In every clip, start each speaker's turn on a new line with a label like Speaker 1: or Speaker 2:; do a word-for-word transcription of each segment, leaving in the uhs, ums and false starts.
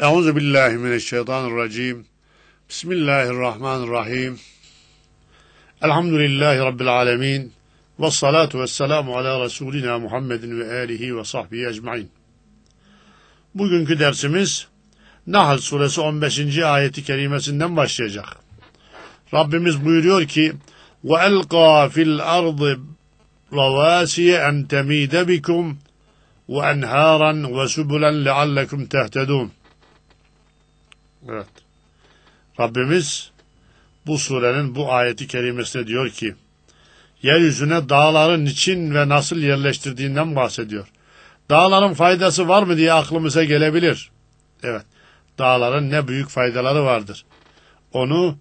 Speaker 1: Euzu billahi mineşşeytanirracim. Bismillahirrahmanirrahim. Elhamdülillahi rabbil alamin. Ves salatu vesselamu ala Resulina Muhammedin ve alihi ve sahbihi ecmaîn. Bugünkü dersimiz Nahl suresi on beşinci ayeti kerimesinden başlayacak. Rabbimiz buyuruyor ki: "Ve elqa fil ardı ravasiye en temide bikum ve enharan ve subulen leallekum tehtedun." Evet. Rabbimiz bu surenin bu ayeti kerimesinde diyor ki, yeryüzüne dağların için ve nasıl yerleştirdiğinden bahsediyor. Dağların faydası var mı diye aklımıza gelebilir. Evet, dağların ne büyük faydaları vardır. Onu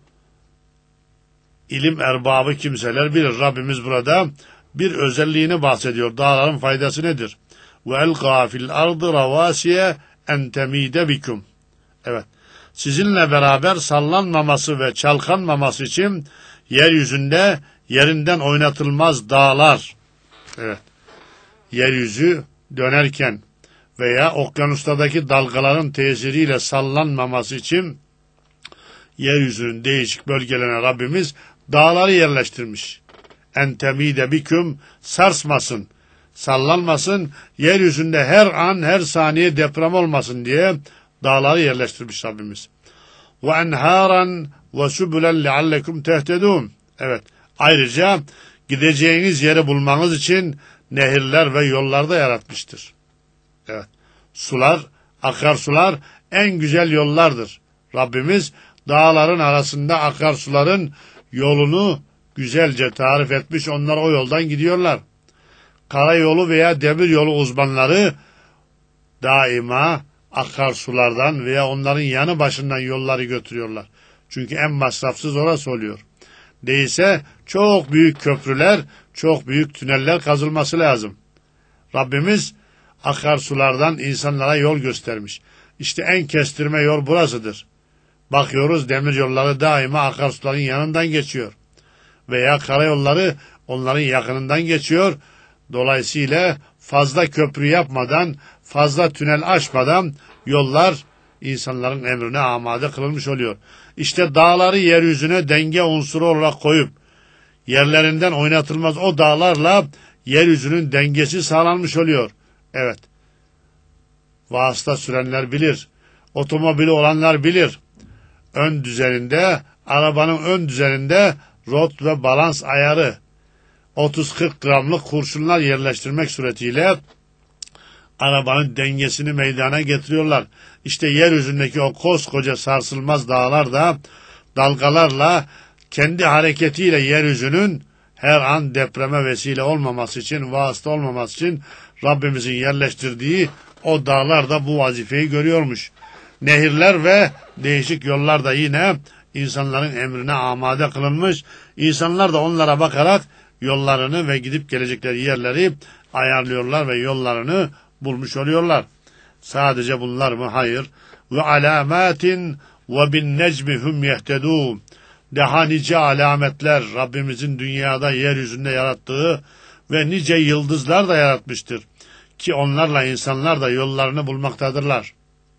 Speaker 1: ilim erbabı kimseler bilir. Rabbimiz burada bir özelliğini bahsediyor. Dağların faydası nedir? Ve elqa fil ardı ravasiye en temide bikum. Evet. Sizinle beraber sallanmaması ve çalkanmaması için yeryüzünde yerinden oynatılmaz dağlar, evet, yeryüzü dönerken veya okyanustaki dalgaların tesiriyle sallanmaması için yeryüzünün değişik bölgelerine Rabbimiz dağları yerleştirmiş. En temide biküm, sarsmasın, sallanmasın, yeryüzünde her an her saniye deprem olmasın diye dağları yerleştirmiş Rabbimiz. Ve enharan ve subulen leallekum tehtedun. Evet. Ayrıca gideceğiniz yeri bulmanız için nehirler ve yollar da yaratmıştır. Evet. Sular, akarsular en güzel yollardır. Rabbimiz dağların arasında akarsuların yolunu güzelce tarif etmiş. Onlar o yoldan gidiyorlar. Karayolu veya demir yolu uzmanları daima akarsulardan veya onların yanı başından yolları götürüyorlar. Çünkü en masrafsız orası oluyor. Değilse çok büyük köprüler, çok büyük tüneller kazılması lazım. Rabbimiz akarsulardan insanlara yol göstermiş. İşte en kestirme yol burasıdır. Bakıyoruz demir yolları daima akarsuların yanından geçiyor. Veya karayolları onların yakınından geçiyor. Dolayısıyla fazla köprü yapmadan, fazla tünel açmadan yollar insanların emrine amade kılınmış oluyor. İşte dağları yeryüzüne denge unsuru olarak koyup yerlerinden oynatılmaz o dağlarla yeryüzünün dengesi sağlanmış oluyor. Evet. Vasıta sürenler bilir. Otomobili olanlar bilir. Ön düzeninde, arabanın ön düzeninde rot ve balans ayarı, otuz kırk gramlık kurşunlar yerleştirmek suretiyle arabanın dengesini meydana getiriyorlar. İşte yeryüzündeki o koskoca sarsılmaz dağlar da dalgalarla kendi hareketiyle yeryüzünün her an depreme vesile olmaması için, vasıta olmaması için Rabbimizin yerleştirdiği o dağlar da bu vazifeyi görüyormuş. Nehirler ve değişik yollar da yine insanların emrine amade kılınmış. İnsanlar da onlara bakarak yollarını ve gidip gelecekleri yerleri ayarlıyorlar ve yollarını bulmuş oluyorlar. Sadece bunlar mı? Hayır. Ve alamatin ve bin necmi hum yehtedûn. Daha nice alametler Rabbimizin dünyada yeryüzünde yarattığı ve nice yıldızlar da yaratmıştır. Ki onlarla insanlar da yollarını bulmaktadırlar.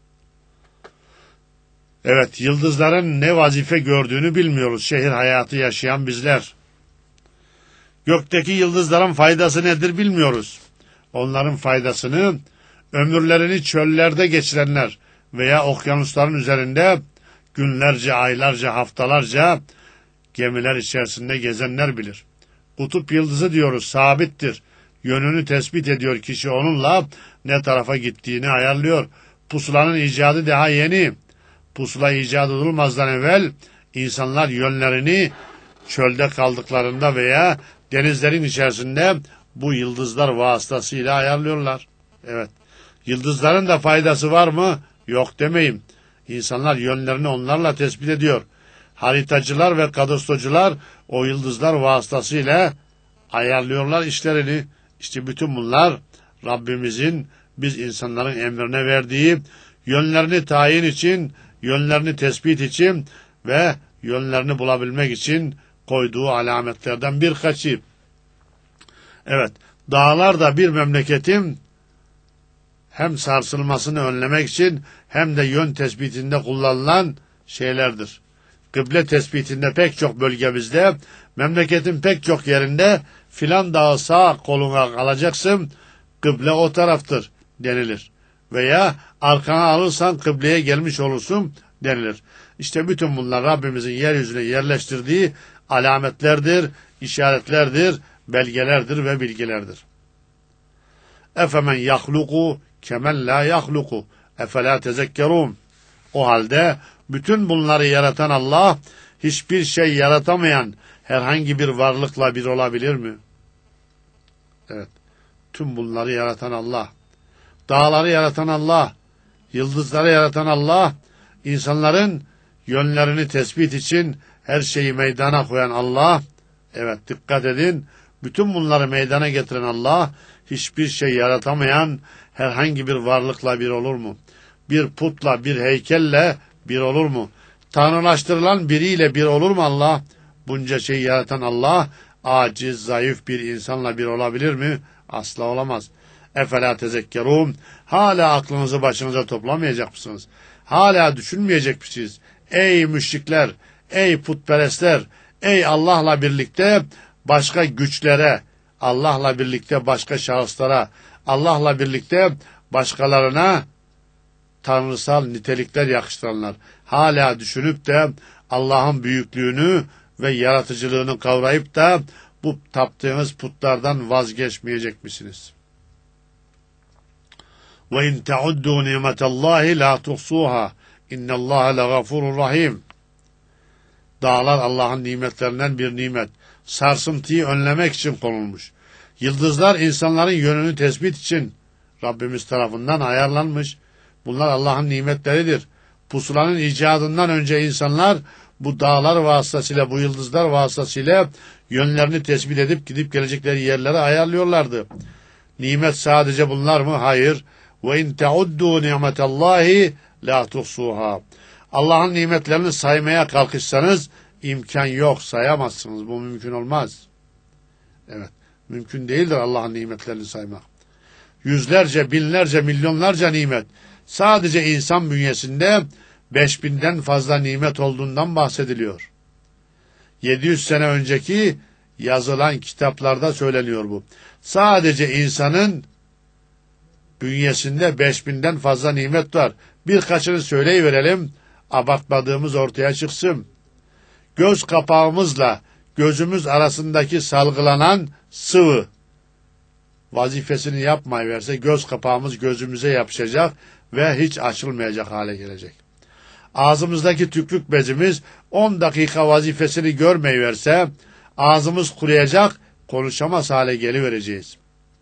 Speaker 1: Evet, yıldızların ne vazife gördüğünü bilmiyoruz. Şehir hayatı yaşayan bizler. Gökteki yıldızların faydası nedir bilmiyoruz. Onların faydasını ömürlerini çöllerde geçirenler veya okyanusların üzerinde günlerce, aylarca, haftalarca gemiler içerisinde gezenler bilir. Kutup yıldızı diyoruz, sabittir. Yönünü tespit ediyor kişi, onunla ne tarafa gittiğini ayarlıyor. Pusulanın icadı daha yeni. Pusula icat edilmezden evvel insanlar yönlerini çölde kaldıklarında veya denizlerin içerisinde bu yıldızlar vasıtasıyla ayarlıyorlar. Evet. Yıldızların da faydası var mı? Yok demeyim. İnsanlar yönlerini onlarla tespit ediyor. Haritacılar ve kadastocular o yıldızlar vasıtasıyla ayarlıyorlar işlerini. İşte bütün bunlar Rabbimizin biz insanların emrine verdiği yönlerini tayin için, yönlerini tespit için ve yönlerini bulabilmek için koyduğu alametlerden birkaçı. Evet, dağlar da bir memleketin hem sarsılmasını önlemek için hem de yön tespitinde kullanılan şeylerdir. Kıble tespitinde pek çok bölgemizde, memleketin pek çok yerinde filan dağı sağ koluna alacaksın, kıble o taraftır denilir. Veya arkana alırsan kıbleye gelmiş olursun denilir. İşte bütün bunlar Rabbimizin yeryüzüne yerleştirdiği alametlerdir, işaretlerdir, belgelerdir ve bilgilerdir. Efemen yahluku kemen la yahluku efela tezekkerun. O halde bütün bunları yaratan Allah, hiçbir şey yaratamayan herhangi bir varlıkla bir olabilir mi? Evet. Tüm bunları yaratan Allah. Dağları yaratan Allah. Yıldızları yaratan Allah. İnsanların yönlerini tespit için her şeyi meydana koyan Allah. Evet, dikkat edin. Bütün bunları meydana getiren Allah, hiçbir şey yaratamayan herhangi bir varlıkla bir olur mu? Bir putla, bir heykelle bir olur mu? Tanrılaştırılan biriyle bir olur mu Allah? Bunca şeyi yaratan Allah, aciz, zayıf bir insanla bir olabilir mi? Asla olamaz. Efela tezekkerun. Hala aklınızı başınıza toplamayacak mısınız? Hala düşünmeyecek misiniz? Ey müşrikler, ey putperestler, ey Allah'la birlikte başka güçlere, Allah'la birlikte başka şahıslara, Allah'la birlikte başkalarına tanrısal nitelikler yakıştıranlar. Hala düşünüp de Allah'ın büyüklüğünü ve yaratıcılığını kavrayıp da bu taptığınız putlardan vazgeçmeyecek misiniz? Ve in ta'uddu nimetallahi la tuhsuha. İnnallâhe legafurur rahim. Dağlar Allah'ın nimetlerinden bir nimet. Sarsıntıyı önlemek için konulmuş. Yıldızlar insanların yönünü tespit için Rabbimiz tarafından ayarlanmış. Bunlar Allah'ın nimetleridir. Pusulanın icadından önce insanlar bu dağlar vasıtasıyla, bu yıldızlar vasıtasıyla yönlerini tespit edip gidip gelecekleri yerlere ayarlıyorlardı. Nimet sadece bunlar mı? Hayır. Ve in ta'uddu nimetallahi la tuhsuha. Allah'ın nimetlerini saymaya kalkışsanız imkan yok, sayamazsınız. Bu mümkün olmaz. Evet, mümkün değildir Allah'ın nimetlerini saymak. Yüzlerce, binlerce, milyonlarca nimet. Sadece insan bünyesinde beş binden fazla nimet olduğundan bahsediliyor. yedi yüz sene önceki yazılan kitaplarda söyleniyor bu. Sadece insanın bünyesinde beş binden fazla nimet var. Birkaçını söyleyiverelim, abartmadığımız ortaya çıksın. Göz kapağımızla gözümüz arasındaki salgılanan sıvı vazifesini yapmayıverse göz kapağımız gözümüze yapışacak ve hiç açılmayacak hale gelecek. Ağzımızdaki tükrük bezimiz on dakika vazifesini görmeyiverse ağzımız kuruyacak, konuşamaz hale gelivereceğiz.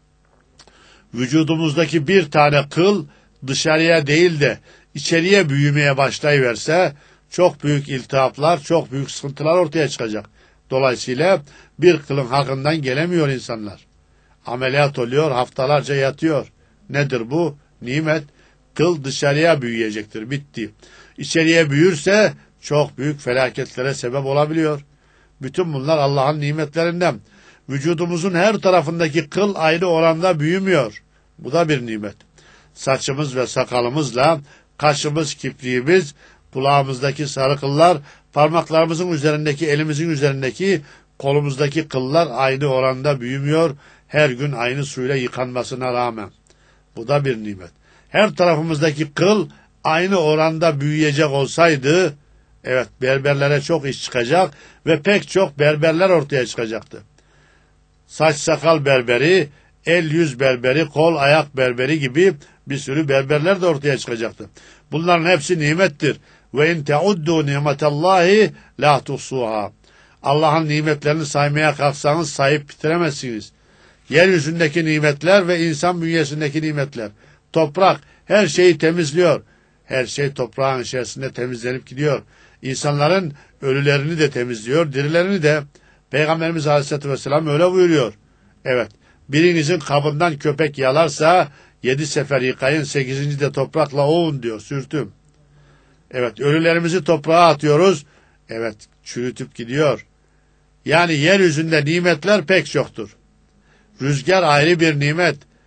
Speaker 1: Vücudumuzdaki bir tane kıl dışarıya değil de içeriye büyümeye başlayıverse çok büyük iltihaplar, çok büyük sıkıntılar ortaya çıkacak. Dolayısıyla bir kılın hakkından gelemiyor insanlar. Ameliyat oluyor, haftalarca yatıyor. Nedir bu? Nimet. Kıl dışarıya büyüyecektir. Bitti. İçeriye büyürse çok büyük felaketlere sebep olabiliyor. Bütün bunlar Allah'ın nimetlerinden. Vücudumuzun her tarafındaki kıl aynı oranda büyümüyor. Bu da bir nimet. Saçımız ve sakalımızla kaşımız, kipriğimiz, kulağımızdaki sarı kıllar, parmaklarımızın üzerindeki, elimizin üzerindeki, kolumuzdaki kıllar aynı oranda büyümüyor. Her gün aynı suyla yıkanmasına rağmen. Bu da bir nimet. Her tarafımızdaki kıl aynı oranda büyüyecek olsaydı, evet, berberlere çok iş çıkacak ve pek çok berberler ortaya çıkacaktı. Saç sakal berberi, el yüz berberi, kol ayak berberi gibi bir sürü berberler de ortaya çıkacaktı. Bunların hepsi nimettir. Ve in teuddu nimetallahi la tuhsuha. Allah'ın nimetlerini saymaya kalksanız sayıp bitiremezsiniz. Yeryüzündeki nimetler ve insan bünyesindeki nimetler. Toprak her şeyi temizliyor. Her şey toprağın içerisinde temizlenip gidiyor. İnsanların ölülerini de temizliyor, dirilerini de. Peygamberimiz Aleyhisselatü Vesselam öyle buyuruyor. Evet, birinizin kabından köpek yalarsa yedi sefer yıkayın, sekizinci de toprakla ovun diyor, sürtüm. Evet, ölülerimizi toprağa atıyoruz. Evet, çürütüp gidiyor. Yani yeryüzünde nimetler pek çoktur. Rüzgar ayrı bir nimet.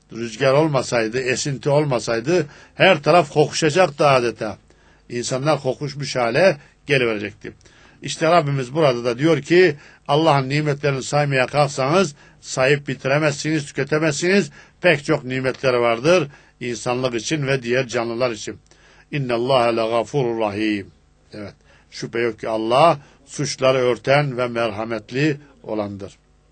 Speaker 1: Rüzgar olmasaydı, esinti olmasaydı her taraf kokuşacaktı adeta. İnsanlar kokuşmuş hale geliverecekti. İşte Rabbimiz burada da diyor ki Allah'ın nimetlerini saymaya kalksanız sayıp bitiremezsiniz, tüketemezsiniz. Pek çok nimetleri vardır insanlık için ve diğer canlılar için. İnnallâhe legafurur rahim. Evet. Şüphe yok ki Allah suçları örten ve merhametli olandır.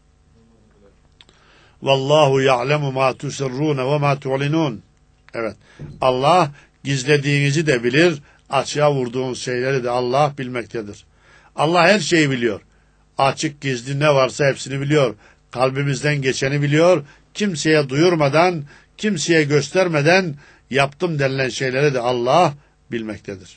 Speaker 1: Vallahu ya'lemu ma tusirrûne ve ma tu'linûn. Evet. Allah gizlediğinizi de bilir, açığa vurduğunuz şeyleri de Allah bilmektedir. Allah her şeyi biliyor. Açık gizli ne varsa hepsini biliyor. Kalbimizden geçeni biliyor. Kimseye duyurmadan, kimseye göstermeden yaptım denilen şeyleri de Allah bilmektedir.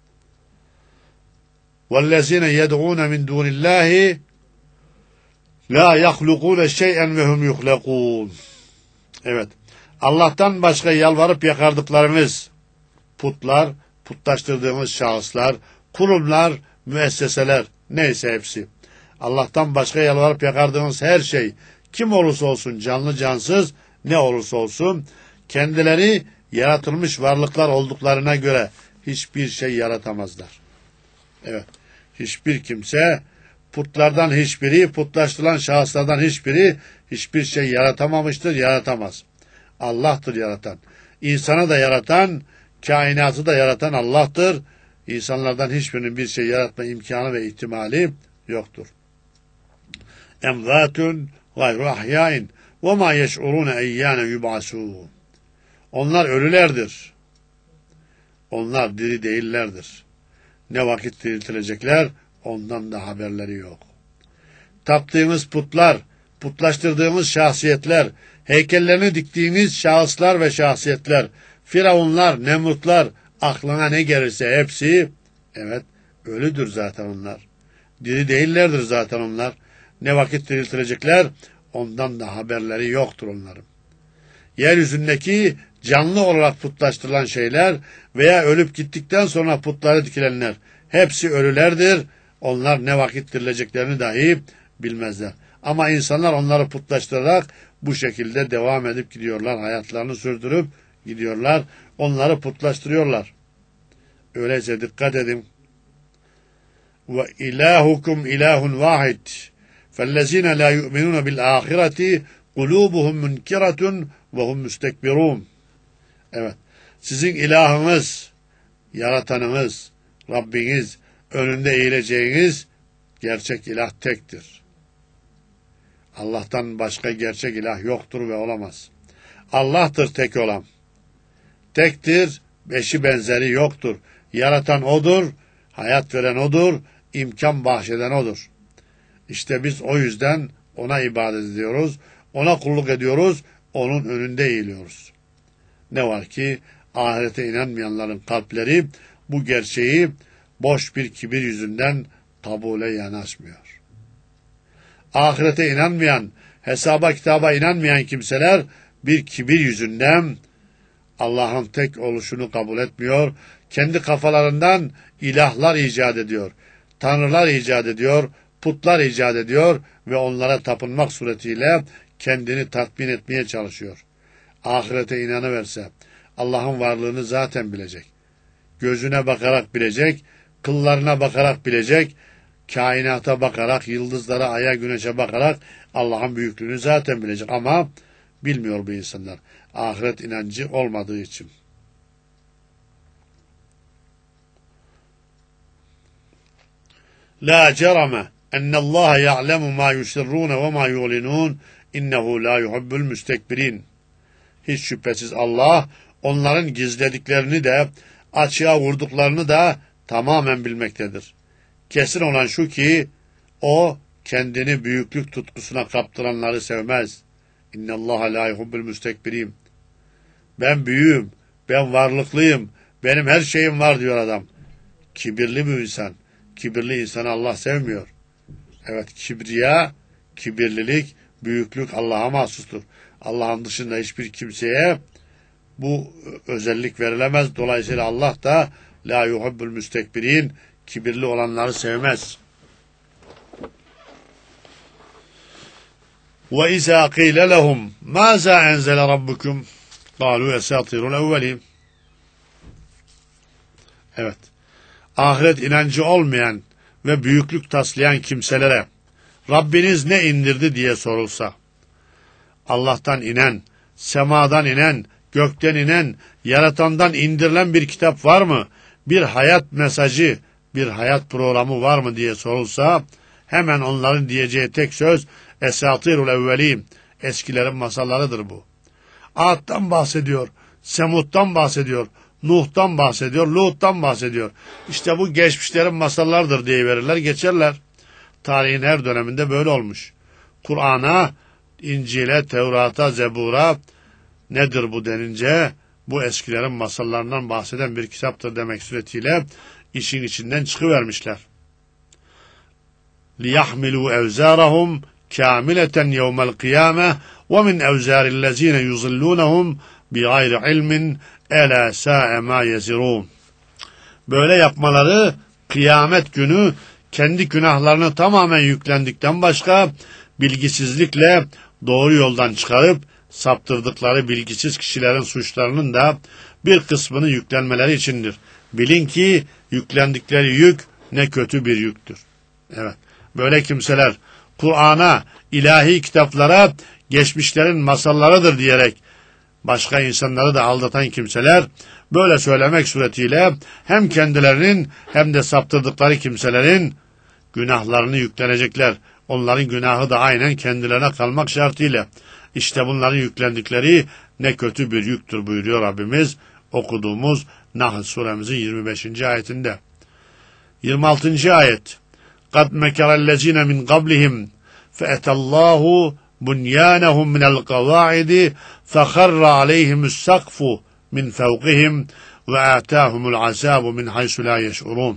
Speaker 1: وَالَّذِينَ يَدْعُونَ مِنْ دُونِ اللّٰهِ لَا يَخْلُقُونَ شَيْئًا وَهُمْ يُخْلَقُونَ. Evet. Allah'tan başka yalvarıp yakardıklarınız, putlar, putlaştırdığımız şahıslar, kurumlar, müesseseler, neyse hepsi. Allah'tan başka yalvarıp yakardığımız her şey, kim olursa olsun, canlı cansız, ne olursa olsun, kendileri yaratılmış varlıklar olduklarına göre hiçbir şey yaratamazlar. Evet. Hiçbir kimse, putlardan hiçbiri, putlaştırılan şahıslardan hiçbiri hiçbir şey yaratamamıştır, yaratamaz. Allah'tır yaratan. İnsanı da yaratan, kainatı da yaratan Allah'tır. İnsanlardan hiçbirinin bir şey yaratma imkanı ve ihtimali yoktur. Emvâtun gayru ahyâin ve mâ yeş'urûne eyyâne yub'asûn. Onlar ölülerdir. Onlar diri değillerdir. Ne vakit diriltilecekler, ondan da haberleri yok. Taptığımız putlar, putlaştırdığımız şahsiyetler, heykellerini diktiğiniz şahıslar ve şahsiyetler, firavunlar, nemrutlar, aklına ne gelirse hepsi, evet, ölüdür zaten onlar. Diri değillerdir zaten onlar. Ne vakit diriltilecekler, ondan da haberleri yoktur onların. Yeryüzündeki canlı olarak putlaştırılan şeyler veya ölüp gittikten sonra putları dikilenler, hepsi ölülerdir. Onlar ne vakit dirileceklerini dahi bilmezler. Ama insanlar onları putlaştırarak bu şekilde devam edip gidiyorlar. Hayatlarını sürdürüp gidiyorlar. Onları putlaştırıyorlar. Öyleyse dikkat edin. Ve ilahukum ilahun vahid. Fellezine la yu'minun bil ahireti kulubuhum munkiratun ve hum müstekbirun. Evet. Sizin ilahınız, yaratanınız, Rabbiniz, önünde eğileceğiniz gerçek ilah tektir. Allah'tan başka gerçek ilah yoktur ve olamaz. Allah'tır tek olan. Tektir, eşi benzeri yoktur. Yaratan O'dur, hayat veren O'dur, imkan bahşeden O'dur. İşte biz o yüzden O'na ibadet ediyoruz, O'na kulluk ediyoruz, O'nun önünde eğiliyoruz. Ne var ki ahirete inanmayanların kalpleri bu gerçeği boş bir kibir yüzünden kabule yanaşmıyor. Ahirete inanmayan, hesaba kitaba inanmayan kimseler bir kibir yüzünden Allah'ın tek oluşunu kabul etmiyor. Kendi kafalarından ilahlar icat ediyor. Tanrılar icat ediyor. Putlar icat ediyor ve onlara tapınmak suretiyle kendini tatmin etmeye çalışıyor. Ahirete inanıverse Allah'ın varlığını zaten bilecek. Gözüne bakarak bilecek, kıllarına bakarak bilecek, kainata bakarak, yıldızlara, aya, güneşe bakarak Allah'ın büyüklüğünü zaten bilecek. Ama bilmiyor bu insanlar. Ahiret inancı olmadığı için. La cerame ennallaha ya'lemu ma yusirrun ve ma yu'linun innehu la yuhibbul müstekbirin. Hiç şüphesiz Allah onların gizlediklerini de açığa vurduklarını da tamamen bilmektedir. Kesin olan şu ki o kendini büyüklük tutkusuna kaptıranları sevmez. İnnallaha la yuhibbul müstekbirin. Ben büyüğüm, ben varlıklıyım, benim her şeyim var diyor adam. Kibirli bir insan. Kibirli insanı Allah sevmiyor. Evet, kibriya, kibirlilik, büyüklük Allah'a mahsustur. Allah'ın dışında hiçbir kimseye bu özellik verilemez. Dolayısıyla Allah da la yuhibbul müstekbirin, kibirli olanları sevmez. وَاِذَا قِيلَ لَهُمْ مَاذَا اَنْزَلَ رَبُّكُمْ قَالُوا اَسَاطِيرُ الْاَوَّلِينَ. Evet. Ahiret inancı olmayan ve büyüklük taslayan kimselere Rabbiniz ne indirdi diye sorulsa, Allah'tan inen, semadan inen, gökten inen, yaratandan indirilen bir kitap var mı? Bir hayat mesajı, bir hayat programı var mı diye sorulsa, hemen onların diyeceği tek söz, esatirul evvelin, eskilerin masallarıdır bu. Ad'dan bahsediyor, Semud'dan bahsediyor, Nuh'tan bahsediyor, Lut'tan bahsediyor. İşte bu geçmişlerin masallardır diye verirler, geçerler. Tarihin her döneminde böyle olmuş. Kur'an'a, İncil'e, Tevrat'a, Zebur'a nedir bu denince, bu eskilerin masallarından bahseden bir kitaptır demek suretiyle işin içinden çıkıvermişler. لِيَحْمِلُوا اَوْزَارَهُمْ كَامِلَةً يَوْمَ الْقِيَامَةِ وَمِنْ اَوْزَارِ الَّذ۪ينَ يُضِلُّونَهُمْ بِغَيْرِ عِلْمٍ اَلَا سَاءَ مَا يَزِرُونَ. Böyle yapmaları kıyamet günü kendi günahlarını tamamen yüklendikten başka bilgisizlikle doğru yoldan çıkarıp saptırdıkları bilgisiz kişilerin suçlarının da bir kısmını yüklenmeleri içindir. Bilin ki yüklendikleri yük ne kötü bir yüktür. Evet, böyle kimseler Kur'an'a, ilahi kitaplara geçmişlerin masallarıdır diyerek başka insanları da aldatan kimseler böyle söylemek suretiyle hem kendilerinin hem de saptırdıkları kimselerin günahlarını yüklenecekler. Onların günahı da aynen kendilerine kalmak şartıyla. İşte bunların yüklendikleri ne kötü bir yüktür buyuruyor Rabbimiz okuduğumuz Nahl suremizin yirmi beşinci ayetinde. yirmi altıncı ayet. قَدْ مَكَرَ الَّذ۪ينَ مِنْ قَبْلِهِمْ فَاَتَى اللّٰهُ بُنْيَانَهُمْ مِنَ الْقَوَاعِدِ فَخَرَّ عَلَيْهِمُ السَّقْفُ مِنْ فَوْقِهِمْ وَآتَاهُمُ الْعَذَابُ مِنْ حَيْثُ لَا يَشْعُرُونَ.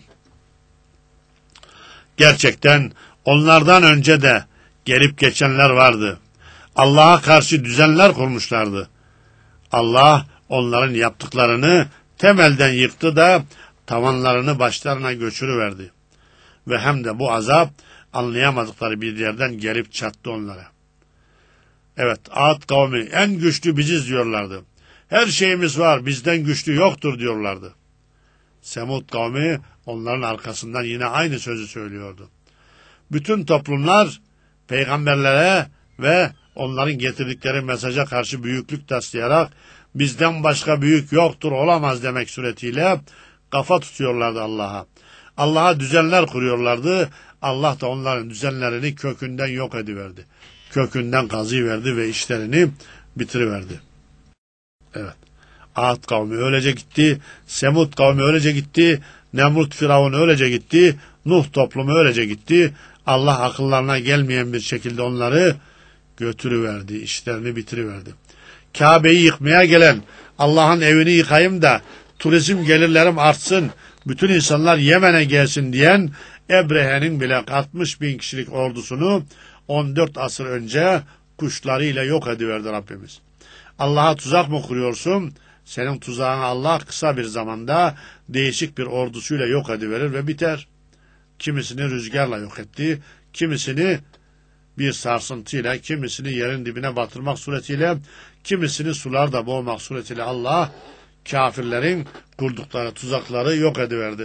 Speaker 1: Gerçekten onlardan önce de gelip geçenler vardı. Allah'a karşı düzenler kurmuşlardı. Allah onların yaptıklarını temelden yıktı da tavanlarını başlarına göçürüverdi. Ve hem de bu azap anlayamadıkları bir yerden gelip çattı onlara. Evet, Ad kavmi en güçlü biziz diyorlardı. Her şeyimiz var, bizden güçlü yoktur diyorlardı. Semud kavmi onların arkasından yine aynı sözü söylüyordu. Bütün toplumlar peygamberlere ve onların getirdikleri mesaja karşı büyüklük taslayarak bizden başka büyük yoktur, olamaz demek suretiyle kafa tutuyorlardı Allah'a. Allah'a düzenler kuruyorlardı. Allah da onların düzenlerini kökünden yok ediverdi. Kökünden kazıverdi ve işlerini bitiriverdi. Evet. Ad kavmi öylece gitti. Semud kavmi öylece gitti. Nemrut Firavun öylece gitti. Nuh toplumu öylece gitti. Allah akıllarına gelmeyen bir şekilde onları götürüverdi. İşlerini bitiriverdi. Kabe'yi yıkmaya gelen, Allah'ın evini yıkayım da turizm gelirlerim artsın, bütün insanlar Yemen'e gelsin diyen Ebrehe'nin bile altmış bin kişilik ordusunu on dört asır önce kuşlarıyla yok ediverdi Rabbimiz. Allah'a tuzak mı kuruyorsun? Senin tuzağını Allah kısa bir zamanda değişik bir ordusuyla yok ediverir ve biter. Kimisini rüzgarla yok etti, kimisini bir sarsıntıyla, kimisini yerin dibine batırmak suretiyle, kimisini sularda boğmak suretiyle Allah kafirlerin kurdukları tuzakları yok ediverdi.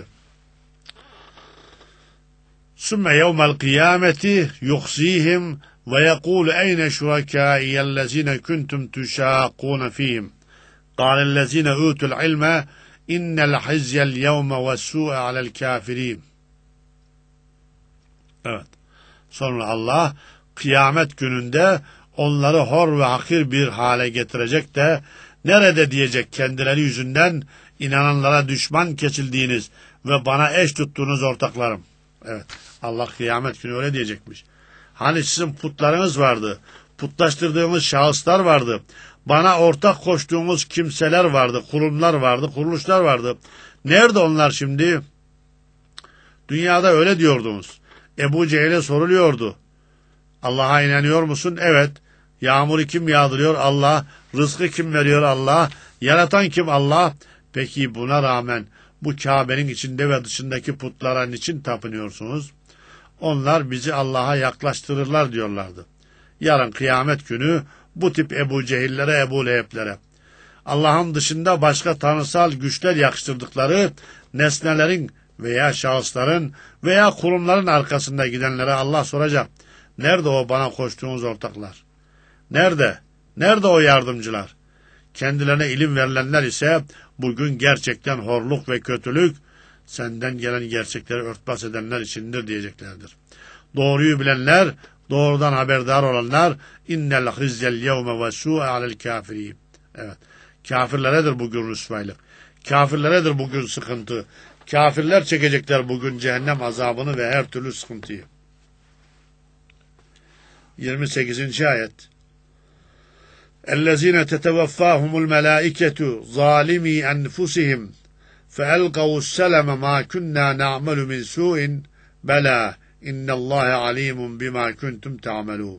Speaker 1: Sümme yevmel kıyameti yuhzihim ve yekulu eyne şurakâiyellezine kuntum tuşâkûne fîhim. Kâlellezine utul ilme innel hizyel yevme ve su'e alel kâfirîn. Evet. Sonra Allah kıyamet gününde onları hor ve hakir bir hale getirecek de nerede diyecek kendileri yüzünden inananlara düşman kesildiğiniz ve bana eş tuttuğunuz ortaklarım. Evet, Allah kıyamet günü öyle diyecekmiş. Hani sizin putlarınız vardı, putlaştırdığımız şahıslar vardı, bana ortak koştuğumuz kimseler vardı, kurumlar vardı, kuruluşlar vardı. Nerede onlar şimdi? Dünyada öyle diyordunuz. Ebu Cehil'e soruluyordu. Allah'a inanıyor musun? Evet. Yağmuru kim yağdırıyor? Allah. Rızkı kim veriyor? Allah. Yaratan kim? Allah. Peki buna rağmen bu Kabe'nin içinde ve dışındaki putlara niçin tapınıyorsunuz? Onlar bizi Allah'a yaklaştırırlar diyorlardı. Yarın kıyamet günü bu tip Ebu Cehillere, Ebu Leheblere, Allah'ın dışında başka tanrısal güçler yakıştırdıkları nesnelerin veya şahısların veya kurumların arkasında gidenlere Allah soracak. Nerede o bana koştuğunuz ortaklar? Nerede? Nerede o yardımcılar? Kendilerine ilim verilenler ise bugün gerçekten horluk ve kötülük senden gelen gerçekleri örtbas edenler içindir diyeceklerdir. Doğruyu bilenler, doğrudan haberdar olanlar innel hizzel yevme ve su'e alel kafirin. Evet. Kafirleredir bugün rüsvaylık. Kafirleredir bugün sıkıntı. Kafirler çekecekler bugün cehennem azabını ve her türlü sıkıntıyı. yirmi sekizinci ayet. اَلَّذ۪ينَ تَتَوَفَّاهُمُ الْمَلَائِكَةُ ظَالِم۪ي أَنْفُسِهِمْ فَأَلْقَوُا السَّلَمَ مَا كُنَّا نَعْمَلُ مِنْ سُوءٍ بَلَا اِنَّ اللّٰهَ عَل۪يمٌ بِمَا كُنْتُمْ تَعْمَلُونَ.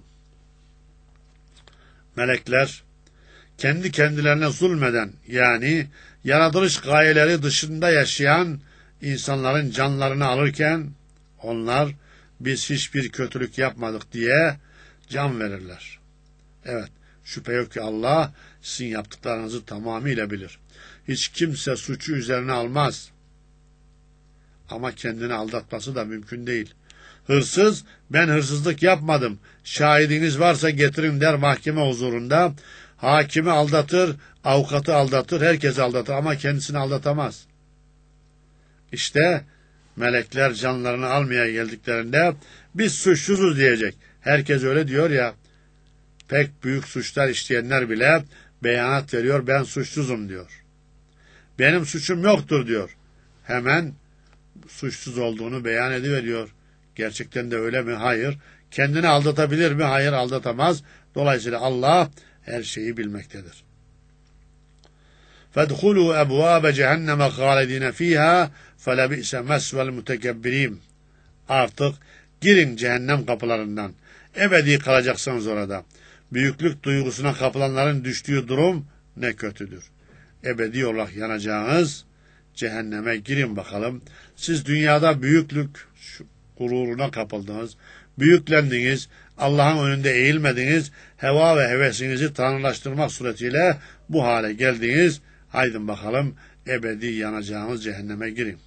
Speaker 1: Melekler, kendi kendilerine zulmeden, yani yaratılış gayeleri dışında yaşayan insanların canlarını alırken, onlar biz hiçbir kötülük yapmadık diye can verirler. Evet, şüphe yok ki Allah sizin yaptıklarınızı tamamıyla bilir. Hiç kimse suçu üzerine almaz. Ama kendini aldatması da mümkün değil. Hırsız, ben hırsızlık yapmadım, şahidiniz varsa getirin der mahkeme huzurunda. Hakimi aldatır, avukatı aldatır, herkesi aldatır ama kendisini aldatamaz. İşte melekler canlarını almaya geldiklerinde biz suçsuzuz diyecek. Herkes öyle diyor ya, pek büyük suçlar işleyenler bile beyanat veriyor, ben suçsuzum diyor. Benim suçum yoktur diyor. Hemen suçsuz olduğunu beyan ediveriyor. Gerçekten de öyle mi? Hayır. Kendini aldatabilir mi? Hayır, aldatamaz. Dolayısıyla Allah her şeyi bilmektedir. فَدْخُلُوا أَبْوَابَ جَهَنَّمَ خَالِدِينَ ف۪يهَا فَلَبِئْسَ مَسْوَ الْمُتَكَبِّرِينَ. Artık girin cehennem kapılarından. Ebedi kalacaksınız orada. Büyüklük duygusuna kapılanların düştüğü durum ne kötüdür. Ebedi olarak yanacağınız cehenneme girin bakalım. Siz dünyada büyüklük gururuna kapıldınız. Büyüklendiniz. Allah'ın önünde eğilmediniz. Heva ve hevesinizi tanrılaştırmak suretiyle bu hale geldiniz. Haydin bakalım ebedi yanacağınız cehenneme girin.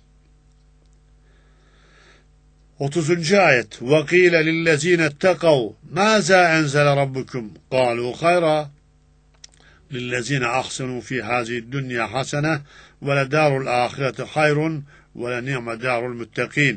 Speaker 1: otuzuncu ayet. وَقِيلَ لِلَّذ۪ينَ اتَّقَوْا مَاذَا أَنْزَلَ رَبُّكُمْ قَالُوا خَيْرًا لِلَّذ۪ينَ أَحْسَنُوا ف۪ي هَذِهِ الدُّنْيَا حَسَنَةً وَلَدَارُ الْآخِرَةِ خَيْرٌ وَلَنِعْمَ دَارُ الْمُتَّقِينَ.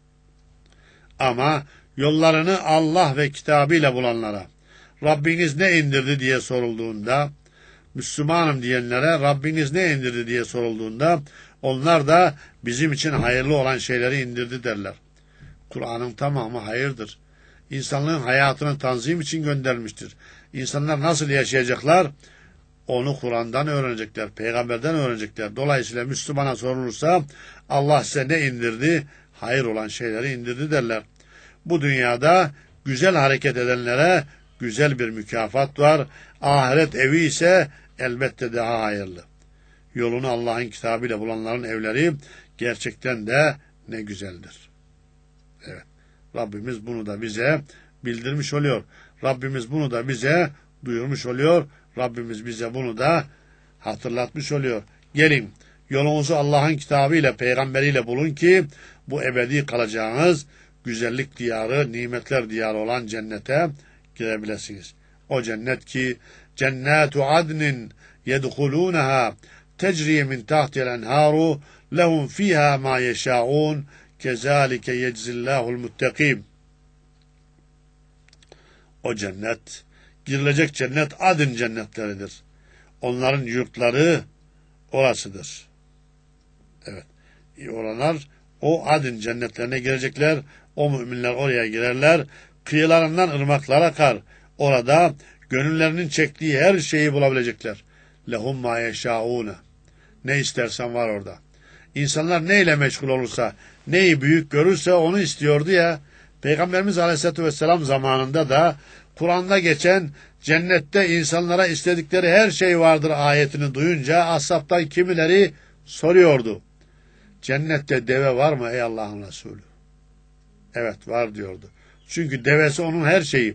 Speaker 1: Ama yollarını Allah ve kitabıyla bulanlara, Rabbiniz ne indirdi diye sorulduğunda, Müslümanım diyenlere Rabbiniz ne indirdi diye sorulduğunda, onlar da bizim için hayırlı olan şeyleri indirdi derler. Kur'an'ın tamamı hayırdır. İnsanlığın hayatını tanzim için göndermiştir. İnsanlar nasıl yaşayacaklar? Onu Kur'an'dan öğrenecekler, peygamberden öğrenecekler. Dolayısıyla Müslümana sorulursa Allah size ne indirdi? Hayır olan şeyleri indirdi derler. Bu dünyada güzel hareket edenlere güzel bir mükafat var. Ahiret evi ise elbette daha hayırlı. Yolunu Allah'ın kitabıyla bulanların evleri gerçekten de ne güzeldir. Evet. Rabbimiz bunu da bize bildirmiş oluyor. Rabbimiz bunu da bize duyurmuş oluyor. Rabbimiz bize bunu da hatırlatmış oluyor. Gelin yolunuzu Allah'ın kitabıyla, peygamberiyle bulun ki bu ebedi kalacağınız güzellik diyarı, nimetler diyarı olan cennete girebilirsiniz. O cennet ki cennetu adnin yedhulunaha tecri min tahti'l enharu lehum fiha ma yeşaun kezalike yeczillahul muttakin. O cennet, girilecek cennet adın cennetleridir. Onların yurtları orasıdır. Evet. Oralar o adın cennetlerine girecekler. O müminler oraya girerler. Kıyılarından ırmaklar akar. Orada gönüllerinin çektiği her şeyi bulabilecekler. Lehum ma yeşaune. Ne istersen var orada. İnsanlar neyle meşgul olursa, neyi büyük görürse onu istiyordu ya. Peygamberimiz Aleyhisselatü Vesselam zamanında da Kur'an'da geçen cennette insanlara istedikleri her şey vardır ayetini duyunca ashabtan kimileri soruyordu. Cennette deve var mı ey Allah'ın Resulü? Evet var diyordu. Çünkü devesi onun her şeyi.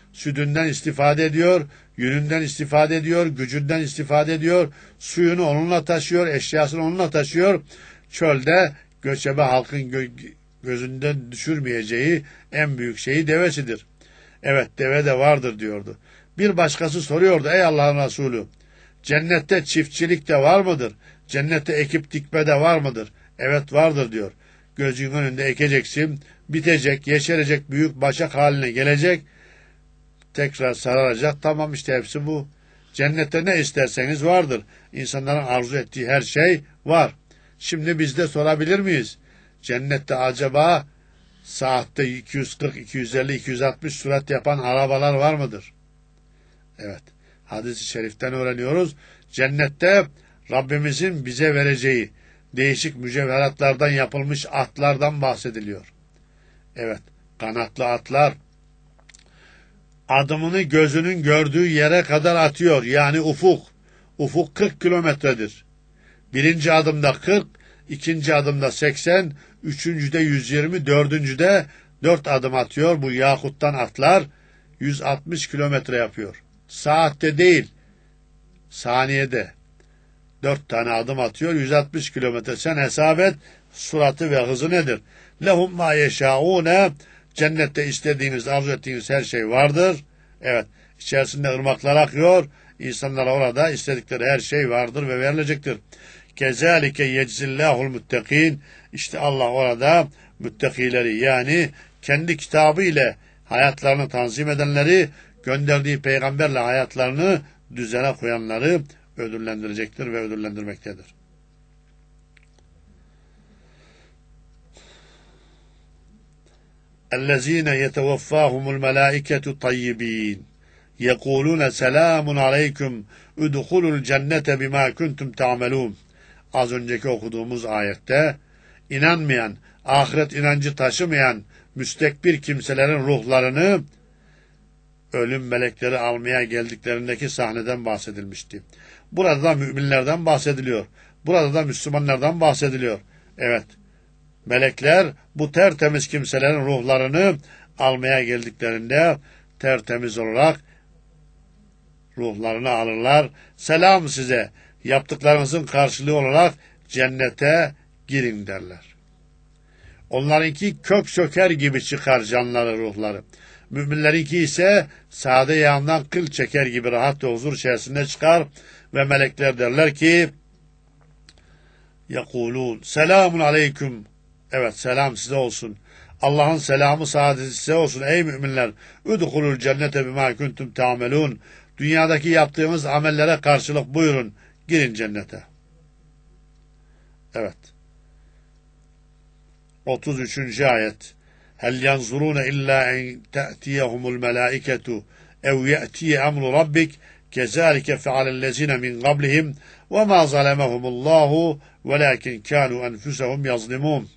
Speaker 1: Sütünden istifade ediyor, yününden istifade ediyor, gücünden istifade ediyor, suyunu onunla taşıyor, eşyasını onunla taşıyor. Çölde göçebe halkın gö gözünden düşürmeyeceği en büyük şeyi devesidir. Evet, deve de vardır diyordu. Bir başkası soruyordu, ey Allah'ın Resulü, cennette çiftçilik de var mıdır? Cennette ekip dikme de var mıdır? Evet vardır diyor. Gözünün önünde ekeceksin, bitecek, yeşerecek, büyük başak haline gelecek, tekrar sararacak. Tamam, işte hepsi bu. Cennette ne isterseniz vardır. İnsanların arzu ettiği her şey var. Şimdi biz de sorabilir miyiz? Cennette acaba saatte iki yüz kırk, iki yüz elli, iki yüz altmış sürat yapan arabalar var mıdır? Evet. Hadis-i şeriften öğreniyoruz. Cennette Rabbimizin bize vereceği değişik mücevheratlardan yapılmış atlardan bahsediliyor. Evet. Kanatlı atlar adımını gözünün gördüğü yere kadar atıyor. Yani ufuk. Ufuk kırk kilometredir. Birinci adımda kırk, ikinci adımda seksen, üçüncüde yüz yirmi, dördüncüde dört adım atıyor. Bu yakuttan atlar yüz altmış kilometre yapıyor. Saatte değil, saniyede. Dört tane adım atıyor, yüz altmış kilometre. Sen hesap et, suratı ve hızı nedir? Lehum ma yeşâûne, cennette istediğiniz, arzu ettiğiniz her şey vardır. Evet, içerisinde ırmaklar akıyor. İnsanlara orada istedikleri her şey vardır ve verilecektir. Kezalike yeczillâhul muttekîn. İşte Allah orada müttakileri, yani kendi kitabı ile hayatlarını tanzim edenleri, gönderdiği peygamberle hayatlarını düzene koyanları ödüllendirecektir ve ödüllendirmektedir. اَلَّذ۪ينَ يَتَوَفَّاهُمُ الْمَلَائِكَةُ طَيِّب۪ينَ يَقُولُونَ سَلَامٌ عَلَيْكُمْ اُدْخُلُوا الْجَنَّةَ بِمَا كُنْتُمْ تَعْمَلُونَ. Az önceki okuduğumuz ayette inanmayan, ahiret inancı taşımayan müstekbir kimselerin ruhlarını ölüm melekleri almaya geldiklerindeki sahneden bahsedilmişti. Burada da müminlerden bahsediliyor. Burada da Müslümanlardan bahsediliyor. Evet, melekler bu tertemiz kimselerin ruhlarını almaya geldiklerinde tertemiz olarak ruhlarını alırlar. Selam size, yaptıklarınızın karşılığı olarak cennete girin derler. Onlarınki kök söker gibi çıkar canları, ruhları. Müminlerinki ise sade yağından kıl çeker gibi rahat ve huzur içerisinde çıkar ve melekler derler ki yakulun selamun aleyküm. Evet, selam size olsun. Allah'ın selamı, saadeti size olsun ey müminler. Udhulul cennete bima kuntum ta'melun. Dünyadaki yaptığınız amellere karşılık buyurun, girin cennete. Evet. otuz üçüncü ayet. Hel yanzuruna illa en te'tiyehumul melaiketu ev ye'tiye emru rabbik kezalike fealellezine min qablihim ve ma zalemehumullahu velakin kanu enfusehum yazlimun.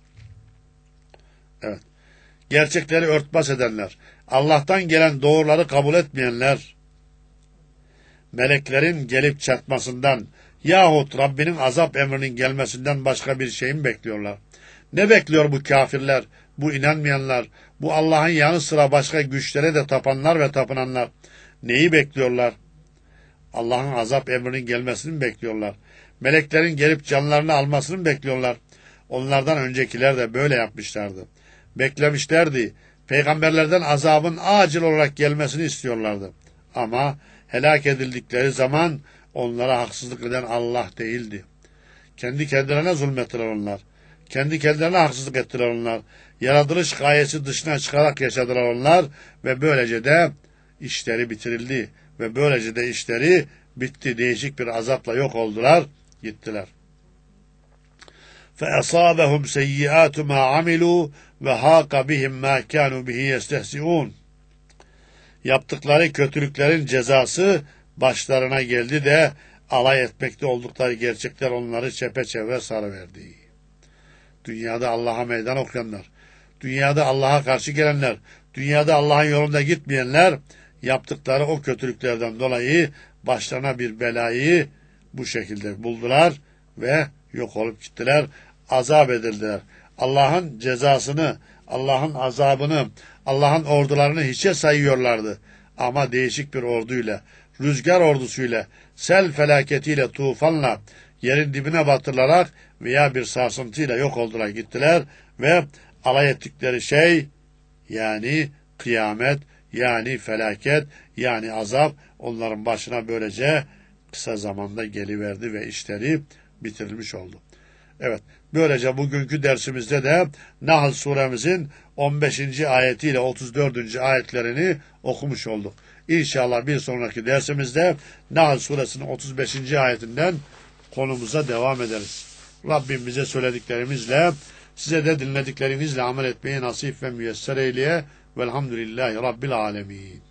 Speaker 1: Evet. Gerçekleri örtbas edenler, Allah'tan gelen doğruları kabul etmeyenler, meleklerin gelip çatmasından yahut Rabbinin azap emrinin gelmesinden başka bir şey mi bekliyorlar? Ne bekliyor bu kafirler, bu inanmayanlar, bu Allah'ın yanı sıra başka güçlere de tapanlar ve tapınanlar? Neyi bekliyorlar? Allah'ın azap emrinin gelmesini mi bekliyorlar? Meleklerin gelip canlarını almasını mı bekliyorlar? Onlardan öncekiler de böyle yapmışlardı. Beklemişlerdi. Peygamberlerden azabın acil olarak gelmesini istiyorlardı. Ama helak edildikleri zaman onlara haksızlık eden Allah değildi. Kendi kendilerine zulmettiler onlar. Kendi kendilerine haksızlık ettiler onlar. Yaratılış gayesi dışına çıkarak yaşadılar onlar ve böylece de işleri bitirildi. Ve böylece de işleri bitti. Değişik bir azapla yok oldular, gittiler. فَأَصَابَهُمْ سَيِّئَاتُ مَا عَمِلُوا وَهَاقَ بِهِمْ مَا كَانُوا بِهِ يَسْتَهْزِئُونَ. Yaptıkları kötülüklerin cezası başlarına geldi de alay etmekte oldukları gerçekler onları çepeçevre sarıverdi. Dünyada Allah'a meydan okuyanlar, dünyada Allah'a karşı gelenler, dünyada Allah'ın yolunda gitmeyenler yaptıkları o kötülüklerden dolayı başlarına bir belayı bu şekilde buldular ve yok olup gittiler, azap edildiler. Allah'ın cezasını, Allah'ın azabını, Allah'ın ordularını hiçe sayıyorlardı. Ama değişik bir orduyla, rüzgar ordusuyla, sel felaketiyle, tufanla, yerin dibine batırılarak veya bir sarsıntıyla yok oldular gittiler ve alay ettikleri şey, yani kıyamet, yani felaket, yani azap onların başına böylece kısa zamanda geliverdi ve işleri bitirilmiş oldu. Evet, böylece bugünkü dersimizde de Nahl suremizin on beşinci ayetiyle otuz dördüncü ayetlerini okumuş olduk. İnşallah bir sonraki dersimizde Nahl suresinin otuz beşinci ayetinden konumuza devam ederiz. Rabbim bize söylediklerimizle, size de dinlediklerinizle amel etmeyi nasip ve müyesser eyleye. Velhamdülillahi Rabbil alemin.